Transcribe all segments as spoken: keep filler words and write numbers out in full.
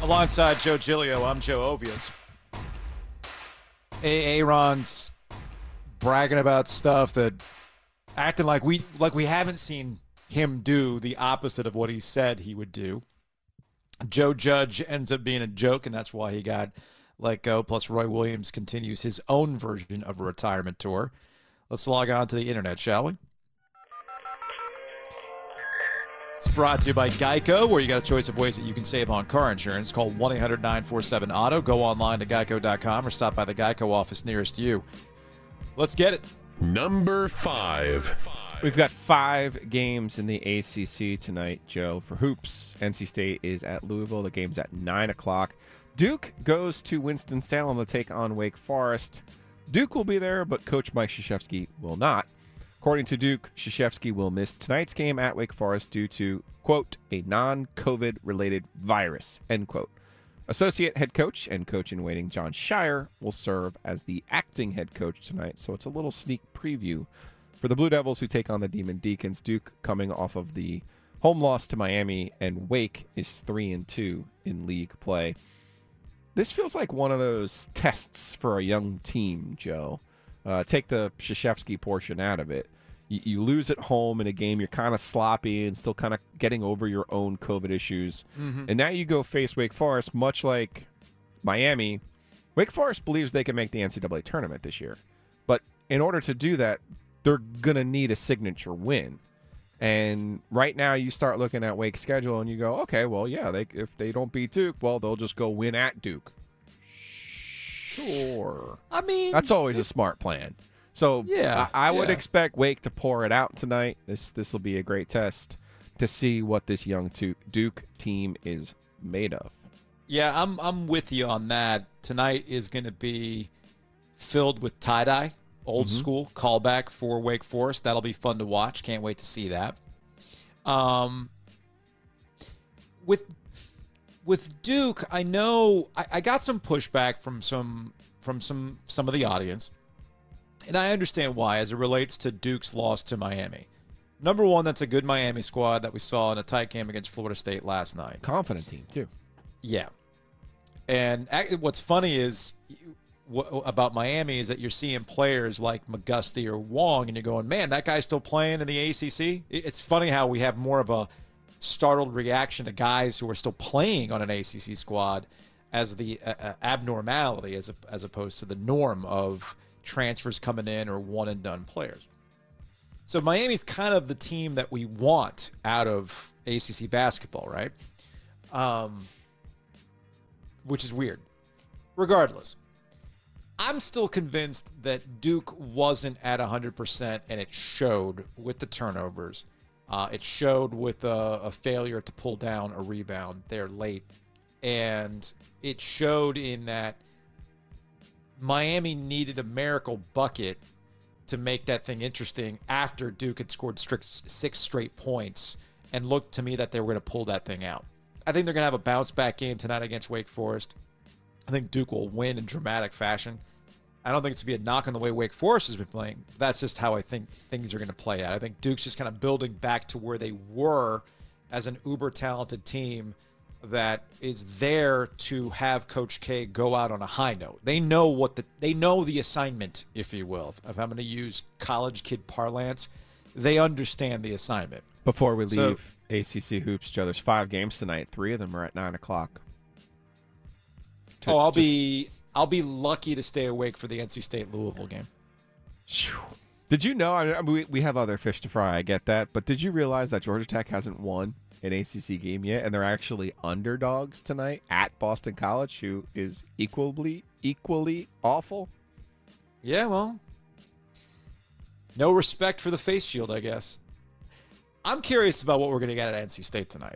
Alongside Joe Giglio, I'm Joe Ovias. Aaron's bragging about stuff that acting like we like we haven't seen him do the opposite of what he said he would do. Joe Judge ends up being a joke, and that's why he got let go. Plus, Roy Williams continues his own version of a retirement tour. Let's log on to the internet, shall we? It's brought to you by Geico, where you got a choice of ways that you can save on car insurance. Call one eight hundred nine four seven auto. Go online to geico dot com or stop by the Geico office nearest you. Let's get it. Number five. We've got five games in the A C C tonight, Joe, for hoops. N C State is at Louisville. The game's at nine o'clock. Duke goes to Winston-Salem to take on Wake Forest. Duke will be there, but Coach Mike Krzyzewski will not. According to Duke, Krzyzewski will miss tonight's game at Wake Forest due to, quote, a non-COVID related virus, end quote. Associate head coach and coach in waiting John Shire will serve as the acting head coach tonight, so it's a little sneak preview for the Blue Devils who take on the Demon Deacons. Duke coming off of the home loss to Miami, and Wake is three and two in league play. This feels like one of those tests for a young team, Joe. Uh, take the Krzyzewski portion out of it. You, you lose at home in a game, you're kind of sloppy and still kind of getting over your own COVID issues. Mm-hmm. And now you go face Wake Forest, much like Miami. Wake Forest believes they can make the N C double A tournament this year. But in order to do that, they're going to need a signature win. And right now you start looking at Wake's schedule and you go, okay, well, yeah, they, if they don't beat Duke, well, they'll just go win at Duke. Sure. I mean, that's always a smart plan. So yeah, I, I would yeah. expect Wake to pour it out tonight. This this will be a great test to see what this young Duke team is made of. Yeah, I'm I'm with you on that. Tonight is going to be filled with tie-dye, old mm-hmm. school callback for Wake Forest. That'll be fun to watch. Can't wait to see that. Um, with with Duke, I know I, I got some pushback from some from some some of the audience, and I understand why as it relates to Duke's loss to Miami. Number one, that's a good Miami squad that we saw in a tight game against Florida State last night. Confident team too. Yeah, and what's funny is about Miami is that you're seeing players like McGusty or Wong, and you're going, man, that guy's still playing in the A C C. It's funny how we have more of a startled reaction to guys who are still playing on an A C C squad as the uh, abnormality as a, as opposed to the norm of transfers coming in or one and done players. So Miami's kind of the team that we want out of A C C basketball, right? Um, which is weird. Regardless, I'm still convinced that Duke wasn't at one hundred percent, and it showed with the turnovers. Uh, it showed with a, a failure to pull down a rebound there late. And it showed in that Miami needed a miracle bucket to make that thing interesting after Duke had scored strict six straight points and looked to me that they were going to pull that thing out. I think they're going to have a bounce-back game tonight against Wake Forest. I think Duke will win in dramatic fashion. I don't think it's going to be a knock on the way Wake Forest has been playing. That's just how I think things are going to play out. I think Duke's just kind of building back to where they were as an uber-talented team that is there to have Coach K go out on a high note. They know what the they know the assignment, if you will. If I'm going to use college kid parlance, they understand the assignment. Before we leave So, A C C hoops, Joe, there's five games tonight. Three of them are at nine o'clock. To oh, I'll just, be I'll be lucky to stay awake for the N C State Louisville game. Did you know? I mean, we we have other fish to fry. I get that, but did you realize that Georgia Tech hasn't won an A C C game yet, and they're actually underdogs tonight at Boston College, who is equally equally awful? Yeah, well, no respect for the face shield, I guess. I'm curious about what we're going to get at N C State tonight.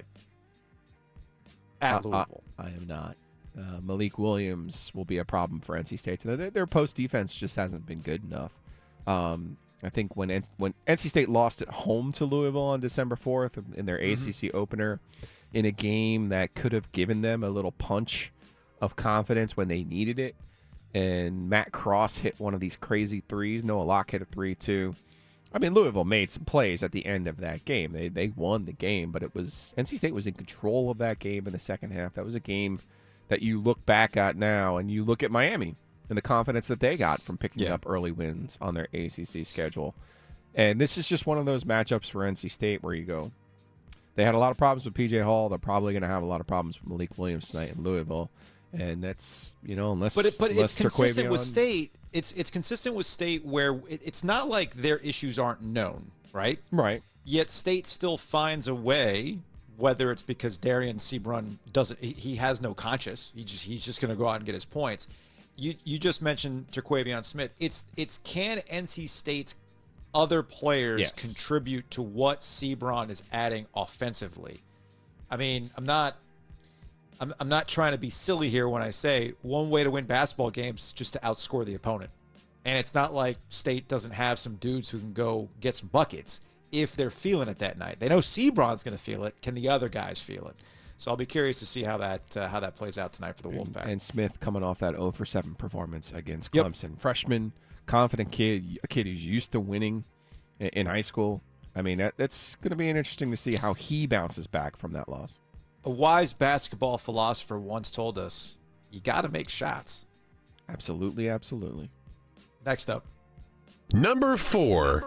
At uh, Louisville. I, I am not. Uh, Malik Williams will be a problem for N C State tonight. Their, their post defense just hasn't been good enough. Um, I think when N- when N C State lost at home to Louisville on December fourth in their mm-hmm. A C C opener, in a game that could have given them a little punch of confidence when they needed it, and Matt Cross hit one of these crazy threes. Noah Locke hit a three too. I mean, Louisville made some plays at the end of that game. They they won the game, but it was N C State was in control of that game in the second half. That was a game that you look back at now, and you look at Miami and the confidence that they got from picking Yeah. up early wins on their A C C schedule. And this is just one of those matchups for N C State where you go, they had a lot of problems with P J Hall. They're probably going to have a lot of problems with Malik Williams tonight in Louisville. And that's, you know, unless But it, but unless it's consistent with Terquavion- State. It's it's consistent with State where it, it's not like their issues aren't known, right? Right. Yet State still finds a way, whether it's because Darian Seabrun doesn't, he, he has no conscience. He just he's just going to go out and get his points. You you just mentioned Terquavion Smith. It's it's can N C State's other players Yes. contribute to what Seabron is adding offensively? I mean, I'm not. I'm, I'm not trying to be silly here when I say one way to win basketball games is just to outscore the opponent. And it's not like State doesn't have some dudes who can go get some buckets if they're feeling it that night. They know Seabron's going to feel it. Can the other guys feel it? So I'll be curious to see how that uh, how that plays out tonight for the And, Wolfpack. and Smith coming off that oh for seven performance against Yep. Clemson. Freshman, confident kid, a kid who's used to winning in, in high school. I mean, that, that's going to be interesting to see how he bounces back from that loss. A wise basketball philosopher once told us, you got to make shots. Absolutely, absolutely. Next up. Number four.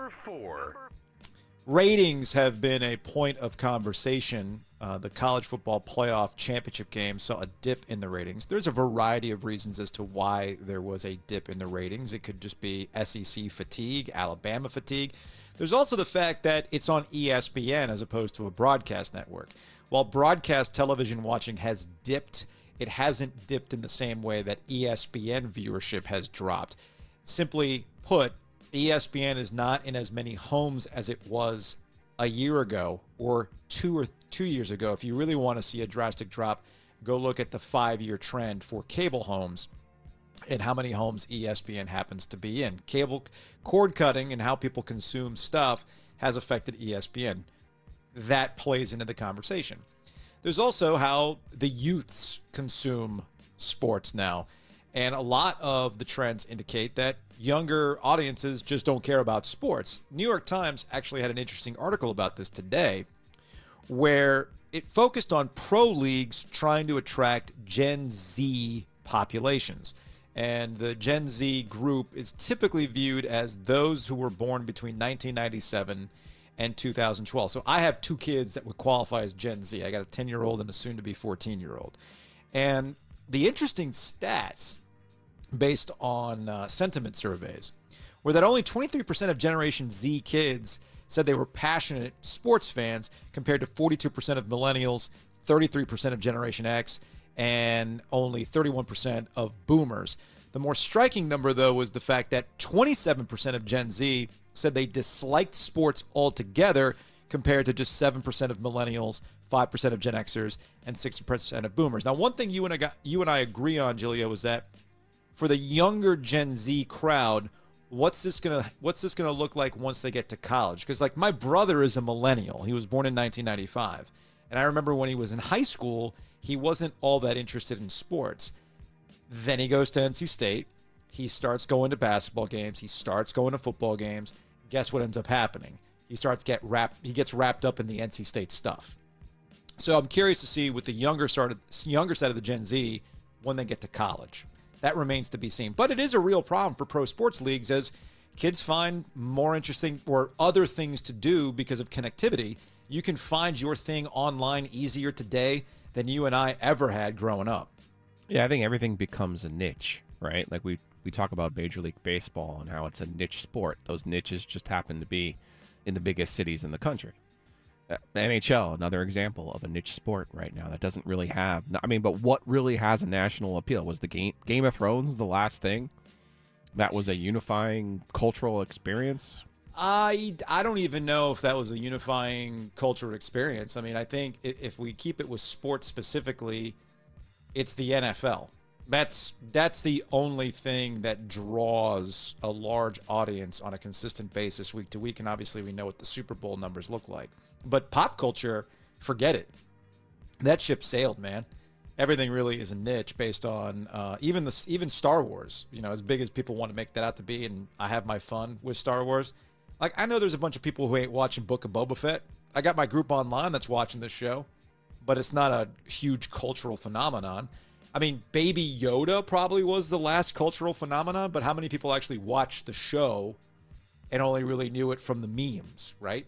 Ratings have been a point of conversation. Uh, the college football playoff championship game saw a dip in the ratings. There's a variety of reasons as to why there was a dip in the ratings. It could just be S E C fatigue, Alabama fatigue. There's also the fact that it's on E S P N as opposed to a broadcast network. While broadcast television watching has dipped, it hasn't dipped in the same way that E S P N viewership has dropped. Simply put, E S P N is not in as many homes as it was a year ago or two or two years ago. If you really want to see a drastic drop, go look at the five-year trend for cable homes and how many homes E S P N happens to be in. Cable cord cutting and how people consume stuff has affected E S P N. That plays into the conversation. There's also how the youths consume sports now. And a lot of the trends indicate that younger audiences just don't care about sports. New York Times actually had an interesting article about this today where it focused on pro leagues trying to attract Gen Z populations. And the Gen Z group is typically viewed as those who were born between nineteen ninety-seven and two thousand twelve. So I have two kids that would qualify as Gen Z. I got a ten-year-old and a soon-to-be fourteen-year-old. And the interesting stats based on uh, sentiment surveys were that only twenty-three percent of Generation Z kids said they were passionate sports fans compared to forty-two percent of millennials, thirty-three percent of Generation X, and only thirty-one percent of boomers. The more striking number, though, was the fact that twenty-seven percent of Gen Z said they disliked sports altogether compared to just seven percent of millennials, five percent of Gen Xers, and sixty percent of boomers. Now, one thing you and I got, you and I agree on, Julia, was that for the younger Gen Z crowd, what's this gonna what's this gonna look like once they get to college? Because like my brother is a millennial. He was born in nineteen ninety-five, and I remember when he was in high school, he wasn't all that interested in sports. Then he goes to N C State. He starts going to basketball games. He starts going to football games. Guess what ends up happening? He starts get wrapped. He gets wrapped up in the N C State stuff. So I'm curious to see with the younger side of, younger side of the Gen Z when they get to college. That remains to be seen. But it is a real problem for pro sports leagues as kids find more interesting or other things to do because of connectivity. You can find your thing online easier today than you and I ever had growing up. Yeah, I think everything becomes a niche, right? Like we, we talk about Major League Baseball and how it's a niche sport. Those niches just happen to be in the biggest cities in the country. Uh, N H L, another example of a niche sport right now that doesn't really have. I mean, but what really has a national appeal? Was the game Game of Thrones the last thing that was a unifying cultural experience? I, I don't even know if that was a unifying cultural experience. I mean, I think if we keep it with sports specifically, it's the N F L. That's that's the only thing that draws a large audience on a consistent basis week to week. And obviously we know what the Super Bowl numbers look like. But pop culture, forget it. That ship sailed, man. Everything really is a niche based on uh, even the even Star Wars. You know, as big as people want to make that out to be, and I have my fun with Star Wars, Like, I know there's a bunch of people who ain't watching Book of Boba Fett. I got my group online that's watching this show, but it's not a huge cultural phenomenon. I mean, Baby Yoda probably was the last cultural phenomenon, but how many people actually watched the show and only really knew it from the memes, right?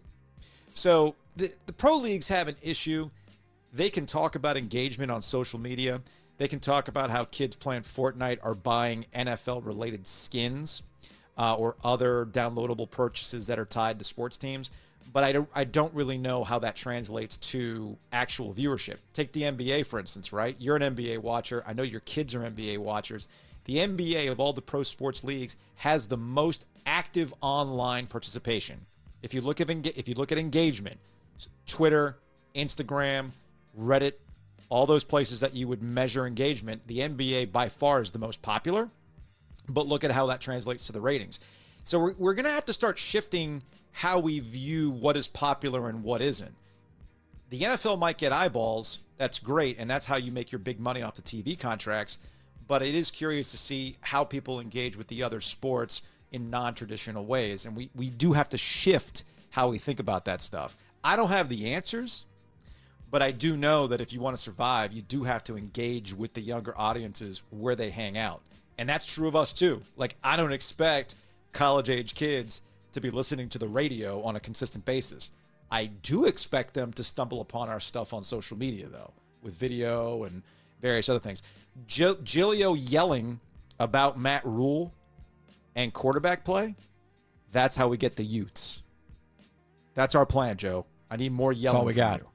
So the, the pro leagues have an issue. They can talk about engagement on social media. They can talk about how kids playing Fortnite are buying N F L-related skins uh, or other downloadable purchases that are tied to sports teams. But I don't, I don't really know how that translates to actual viewership. Take the N B A, for instance, right? You're an N B A watcher. I know your kids are N B A watchers. The N B A, of all the pro sports leagues, has the most active online participation. If you look at if you look at engagement, Twitter, Instagram, Reddit, all those places that you would measure engagement, the N B A by far is the most popular. But look at how that translates to the ratings. So we're, we're going to have to start shifting how we view what is popular and what isn't. The N F L might get eyeballs. That's great, and that's how you make your big money off the T V contracts. But it is curious to see how people engage with the other sports in non-traditional ways. And we, we do have to shift how we think about that stuff. I don't have the answers, but I do know that if you want to survive, you do have to engage with the younger audiences where they hang out. And that's true of us too. Like, I don't expect college-age kids to be listening to the radio on a consistent basis. I do expect them to stumble upon our stuff on social media, though, with video and various other things. G- Gilio yelling about Matt Rule and quarterback play, that's how we get the Utes. That's our plan, Joe. I need more yelling. That's all we got. You.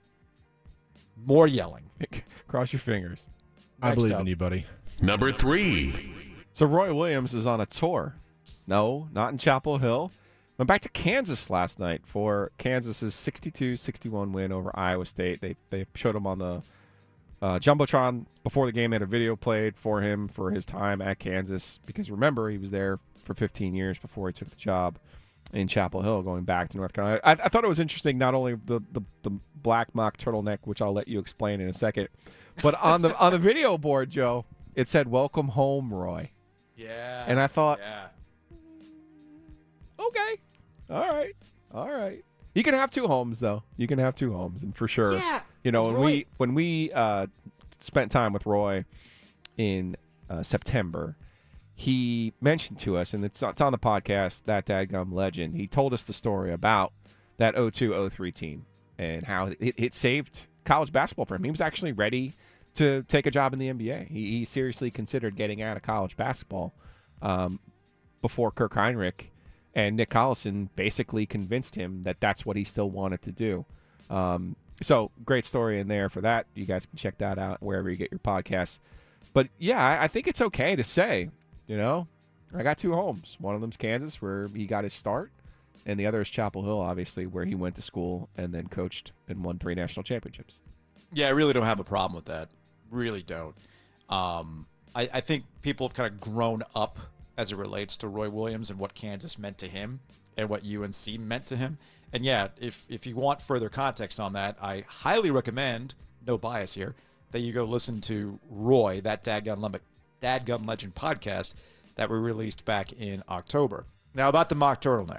More yelling. Cross your fingers. I Next believe up. in you, buddy. Number three. So Roy Williams is on a tour. No, not in Chapel Hill. Went back to Kansas last night for Kansas's sixty-two sixty-one win over Iowa State. They they showed him on the uh, Jumbotron before the game. They had a video played for him for his time at Kansas because, remember, he was there for fifteen years before he took the job in Chapel Hill, going back to North Carolina. I, I thought it was interesting, not only the, the, the black mock turtleneck, which I'll let you explain in a second, but on the on the video board, Joe, it said, "Welcome home, Roy." Yeah. And I thought, yeah. okay, all right, all right. You can have two homes, though. You can have two homes, and for sure, Yeah, you know, when Roy- we when we uh, spent time with Roy in uh, September, he mentioned to us, and it's, it's on the podcast, That Dadgum Legend. He told us the story about that oh two oh three team and how it, it saved college basketball for him. He was actually ready to take a job in the N B A. He, he seriously considered getting out of college basketball um, before Kirk Heinrich and Nick Collison basically convinced him that that's what he still wanted to do. Um, so great story in there for that. You guys can check that out wherever you get your podcasts. But yeah, I, I think it's okay to say, you know, I got two homes. One of them's Kansas, where he got his start, and the other is Chapel Hill, obviously, where he went to school and then coached and won three national championships. Yeah, I really don't have a problem with that. Really don't. Um, I, I think people have kind of grown up as it relates to Roy Williams and what Kansas meant to him and what U N C meant to him. And yeah, if if you want further context on that, I highly recommend, no bias here, that you go listen to Roy, that Dadgum, Lem- Dadgum Legend podcast that we released back in October. Now, about the mock turtleneck.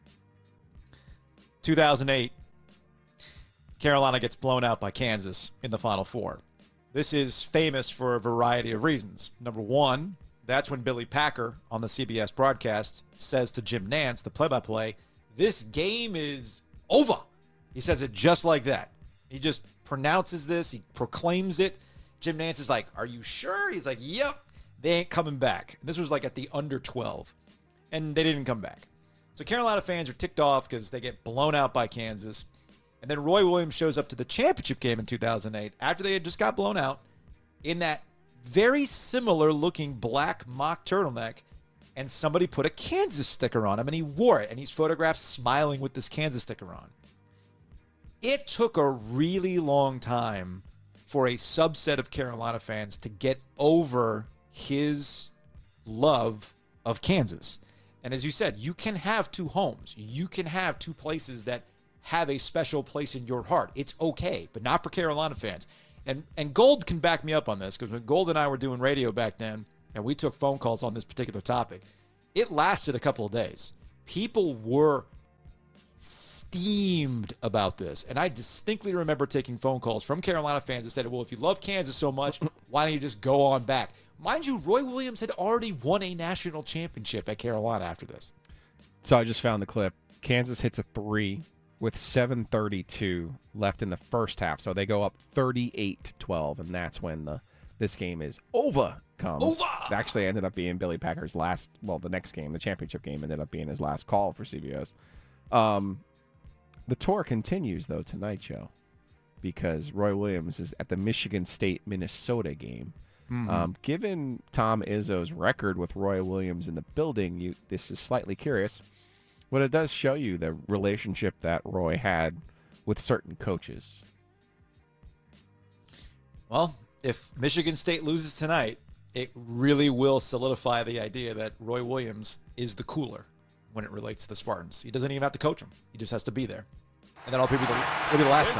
two thousand eight, Carolina gets blown out by Kansas in the Final Four. This is famous for a variety of reasons. Number one, that's when Billy Packer on the C B S broadcast says to Jim Nantz, the play-by-play, "This game is over." He says it just like that. He just pronounces this. He proclaims it. Jim Nantz is like, "Are you sure?" He's like, "Yep, they ain't coming back." And this was like at the under twelve, and they didn't come back. So Carolina fans are ticked off because they get blown out by Kansas. And then Roy Williams shows up to the championship game in two thousand eight after they had just got blown out in that very similar looking black mock turtleneck, and somebody put a Kansas sticker on him, and he wore it, and he's photographed smiling with this Kansas sticker on. It took a really long time for a subset of Carolina fans to get over his love of Kansas. And as you said, you can have two homes. You can have two places that have a special place in your heart. It's okay, but not for Carolina fans. And and Gold can back me up on this, because when Gold and I were doing radio back then, and we took phone calls on this particular topic, it lasted a couple of days. People were steamed about this. And I distinctly remember taking phone calls from Carolina fans that said, well, if you love Kansas so much, why don't you just go on back? Mind you, Roy Williams had already won a national championship at Carolina after this. So I just found the clip. Kansas hits a three with seven thirty-two left in the first half. So they go up thirty-eight to twelve, and that's when the this game is over. Comes. Over! It actually ended up being Billy Packer's last, well, the next game, the championship game, ended up being his last call for C B S. Um, the tour continues, though, tonight, Joe, because Roy Williams is at the Michigan State-Minnesota game. Mm-hmm. Um, given Tom Izzo's record with Roy Williams in the building, you this is slightly curious. But it does show you the relationship that Roy had with certain coaches. Well, if Michigan State loses tonight, it really will solidify the idea that Roy Williams is the cooler when it relates to the Spartans. He doesn't even have to coach them. He just has to be there. And that'll be the, it'll be the last this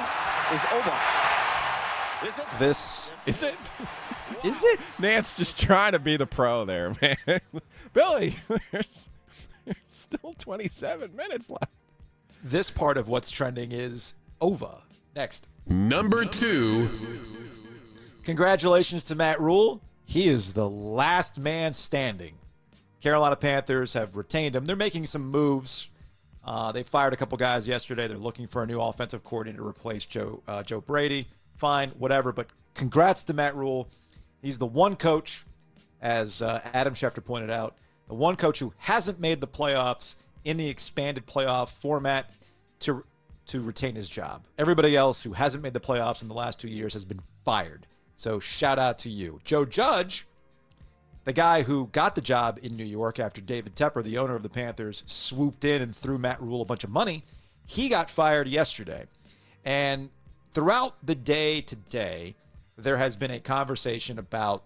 time. This game is over. This Is it? is it? Nance just trying to be the pro there, man. Billy, there's, there's still twenty-seven minutes left. This part of what's trending is over. Next. Number two. Congratulations to Matt Rule. He is the last man standing. Carolina Panthers have retained him. They're making some moves. Uh, they fired a couple guys yesterday. They're looking for a new offensive coordinator to replace Joe uh, Joe Brady. Fine, whatever. But congrats to Matt Rule. He's the one coach, as uh, Adam Schefter pointed out, the one coach who hasn't made the playoffs in the expanded playoff format to to retain his job. Everybody else who hasn't made the playoffs in the last two years has been fired. So shout out to you. Joe Judge, the guy who got the job in New York after David Tepper, the owner of the Panthers, swooped in and threw Matt Rule a bunch of money, he got fired yesterday. And throughout the day today, there has been a conversation about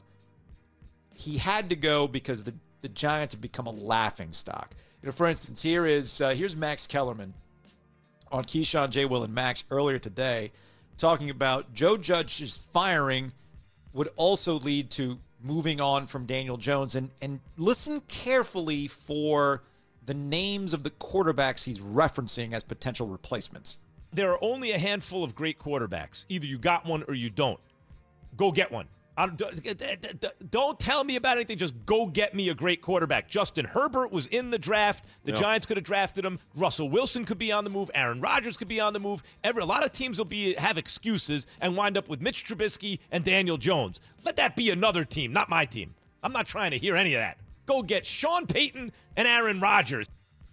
he had to go because the, the Giants have become a laughingstock. You know, for instance, here is uh, here's Max Kellerman on Keyshawn, J. Will, and Max earlier today talking about Joe Judge's firing would also lead to moving on from Daniel Jones. And, and listen carefully for the names of the quarterbacks he's referencing as potential replacements. There are only a handful of great quarterbacks. Either you got one or you don't. Go get one. I don't, don't tell me about anything. Just go get me a great quarterback. Justin Herbert was in the draft. The yep. Giants could have drafted him. Russell Wilson could be on the move. Aaron Rodgers could be on the move. Every, a lot of teams will be have excuses and wind up with Mitch Trubisky and Daniel Jones. Let that be another team, not my team. I'm not trying to hear any of that. Go get Sean Payton and Aaron Rodgers.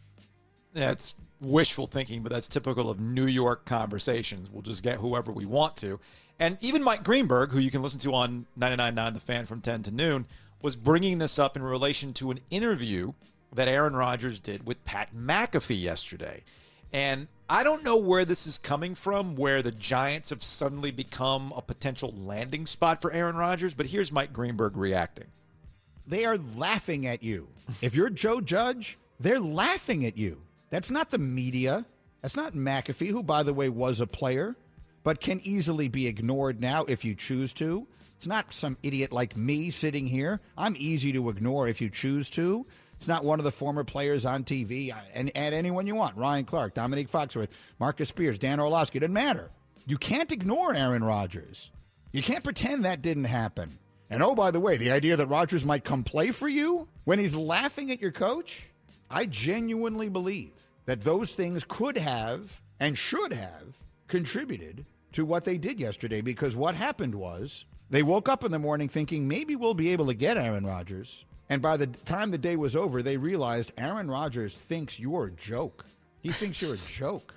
That's wishful thinking, but that's typical of New York conversations. We'll just get whoever we want to. And even Mike Greenberg, who you can listen to on ninety-nine point nine The Fan from ten to noon, was bringing this up in relation to an interview that Aaron Rodgers did with Pat McAfee yesterday. And I don't know where this is coming from, where the Giants have suddenly become a potential landing spot for Aaron Rodgers, but here's Mike Greenberg reacting. They are laughing at you. If you're Joe Judge, they're laughing at you. That's not the media. That's not McAfee, who, by the way, was a player, but can easily be ignored now if you choose to. It's not some idiot like me sitting here. I'm easy to ignore if you choose to. It's not one of the former players on T V. And add anyone you want. Ryan Clark, Dominique Foxworth, Marcus Spears, Dan Orlovsky. It doesn't matter. You can't ignore Aaron Rodgers. You can't pretend that didn't happen. And oh, by the way, the idea that Rodgers might come play for you when he's laughing at your coach, I genuinely believe that those things could have and should have contributed to what they did yesterday, because what happened was they woke up in the morning thinking maybe we'll be able to get Aaron Rodgers. And by the time the day was over, they realized Aaron Rodgers thinks you're a joke. He thinks you're a joke.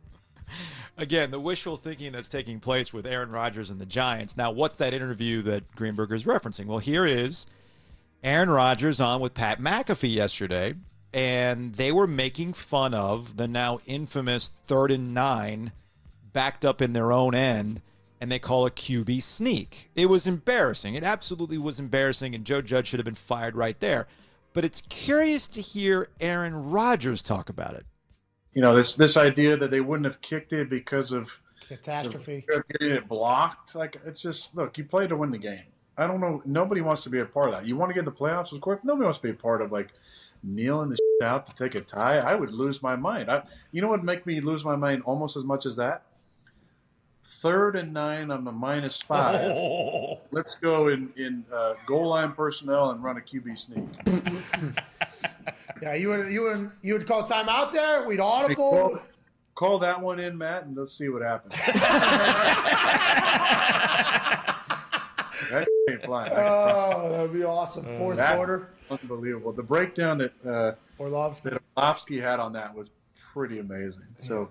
Again, the wishful thinking that's taking place with Aaron Rodgers and the Giants. Now, what's that interview that Greenberg is referencing? Well, here is Aaron Rodgers on with Pat McAfee yesterday, and they were making fun of the now infamous third and nine backed up in their own end, and they call a Q B sneak. It was embarrassing. It absolutely was embarrassing, and Joe Judge should have been fired right there. But it's curious to hear Aaron Rodgers talk about it. You know, this this idea that they wouldn't have kicked it because of catastrophe, of getting it blocked. Like, it's just, look, you play to win the game. I don't know. Nobody wants to be a part of that. You want to get the playoffs, of course. Nobody wants to be a part of, like, kneeling the shit out to take a tie, I would lose my mind. I, you know what would make me lose my mind almost as much as that? Third and nine on the minus five. Oh. Let's go in, in uh, goal line personnel and run a Q B sneak. Yeah, you would you would you would call timeout there. We'd audible. Hey, call, call that one in, Matt, and let's see what happens. That ain't flying. Oh, that would be awesome. Fourth that, quarter. Unbelievable. The breakdown that uh, Orlovsky. that Orlovsky had on that was pretty amazing. So.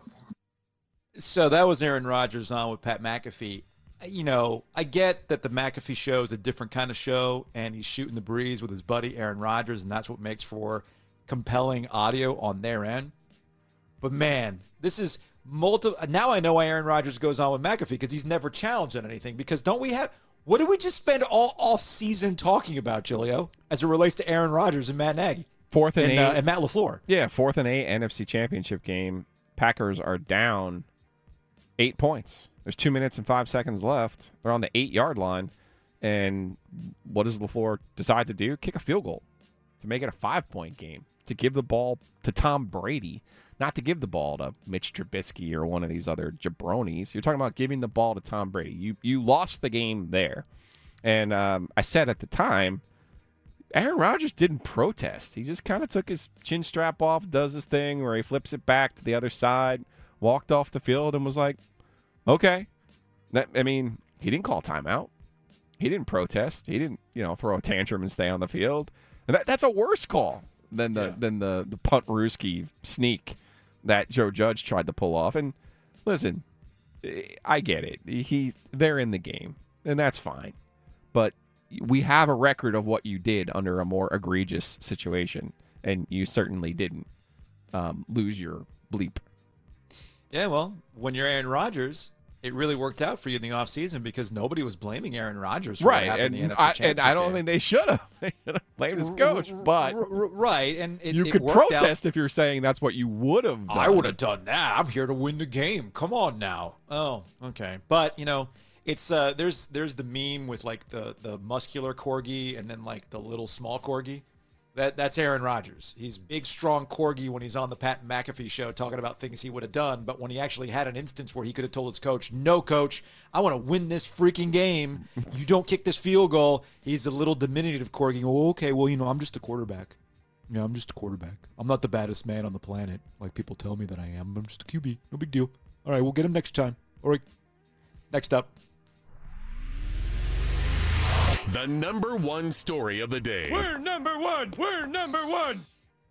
So that was Aaron Rodgers on with Pat McAfee. You know, I get that the McAfee show is a different kind of show, and he's shooting the breeze with his buddy Aaron Rodgers, and that's what makes for compelling audio on their end. But, man, this is multiple. Now I know why Aaron Rodgers goes on with McAfee, because he's never challenged on anything. Because don't we have – what did we just spend all off-season talking about, Julio, as it relates to Aaron Rodgers and Matt Nagy? Fourth and, and eight. Uh, and Matt LaFleur. Yeah, fourth and eight N F C Championship game. Packers are down eight points. There's two minutes and five seconds left. They're on the eight-yard line. And what does LaFleur decide to do? Kick a field goal to make it a five-point game, to give the ball to Tom Brady, not to give the ball to Mitch Trubisky or one of these other jabronis. You're talking about giving the ball to Tom Brady. You you lost the game there. And um, I said at the time, Aaron Rodgers didn't protest. He just kind of took his chin strap off, does his thing where he flips it back to the other side, walked off the field, and was like, okay. That, I mean, he didn't call timeout. He didn't protest. He didn't, you know, throw a tantrum and stay on the field. And that, that's a worse call than the yeah. than the the punt Ruski sneak that Joe Judge tried to pull off. And listen, I get it. He's they're in the game, and that's fine. But we have a record of what you did under a more egregious situation, and you certainly didn't um, lose your bleep. Yeah, well, when you're Aaron Rodgers, it really worked out for you in the offseason because nobody was blaming Aaron Rodgers for right. what happened And in the N F C I, Championship and I don't game. think they should have. They should have blamed his coach. But right, and it, you it could worked protest out. if you're saying that's what you would have done. I would have done that. I'm here to win the game. Come on now. Oh, okay. But you know, it's uh, there's there's the meme with like the the muscular corgi and then like the little small corgi. That that's Aaron Rodgers. He's big, strong corgi when he's on the Pat McAfee show talking about things he would have done. But when he actually had an instance where he could have told his coach, "No, coach, I want to win this freaking game. You don't kick this field goal." He's a little diminutive corgi. Oh, okay, well, you know, I'm just a quarterback. Yeah, I'm just a quarterback. I'm not the baddest man on the planet like people tell me that I am. I'm just a Q B. No big deal. All right, we'll get him next time. All right. Next up. The number one story of the day. We're number one. We're number one.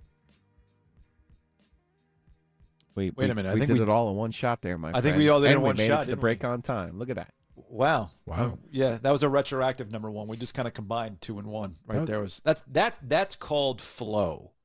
Wait, Wait we, a minute. I we think did we, it all in one shot there, my I friend. think we all did it and in we one made shot, it to the didn't break we? on time. Look at that. Wow. Wow. Uh, yeah, that was a retroactive number one. We just kind of combined two and one right Oh. there. Was that's that that's called flow.